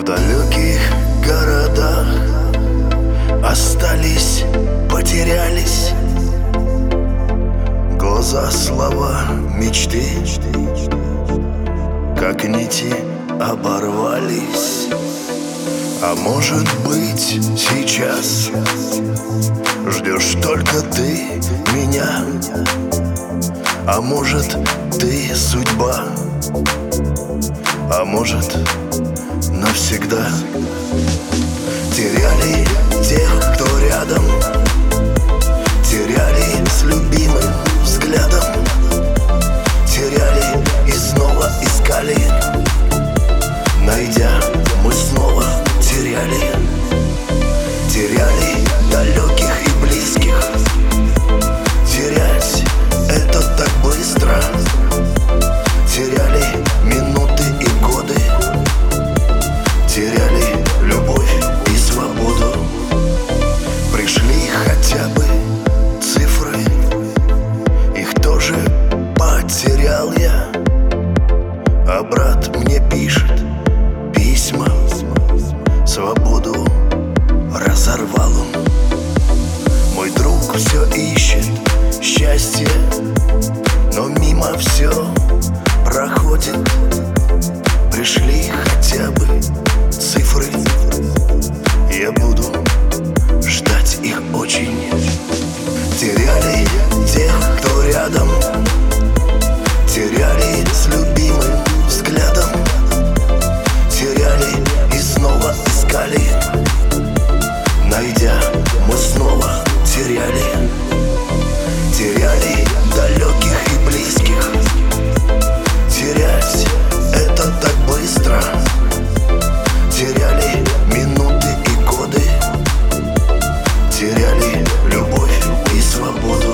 далеких городах остались, потерялись глаза, слова, мечты, как нити оборвались. А может быть, сейчас ждешь только ты меня, а может, ты судьба, а может, навсегда. Теряли тех, кто рядом, теряли с любимым взглядом, теряли и снова искали, найдя, мы снова теряли. Теряли далеких и близких, терять это так быстро. Теряли минуты и годы, теряли любовь и свободу. Пришли хотя бы цифры, их тоже потерял я. А брат мне пишет письма, свободу разорвал он. Мой друг все ищет счастье, но мимо все проходит. Пришли хотя бы цифры, я буду ждать их очень. Теряли тех, кто рядом, теряли с любимым взглядом, теряли и снова искали, найдя, мы снова теряли. Теряли далеких и близких, терять это так быстро. Теряли минуты и годы, теряли любовь и свободу.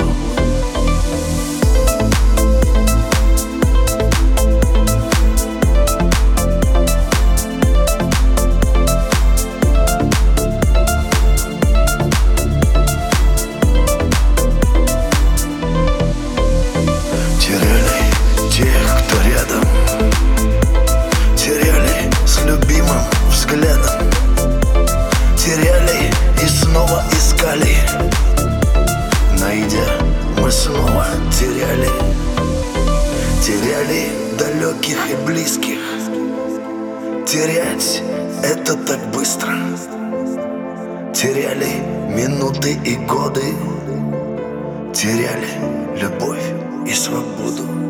Взглядом теряли и снова искали, найдя, мы снова теряли. Теряли далеких и близких, терять это так быстро. Теряли минуты и годы, теряли любовь и свободу.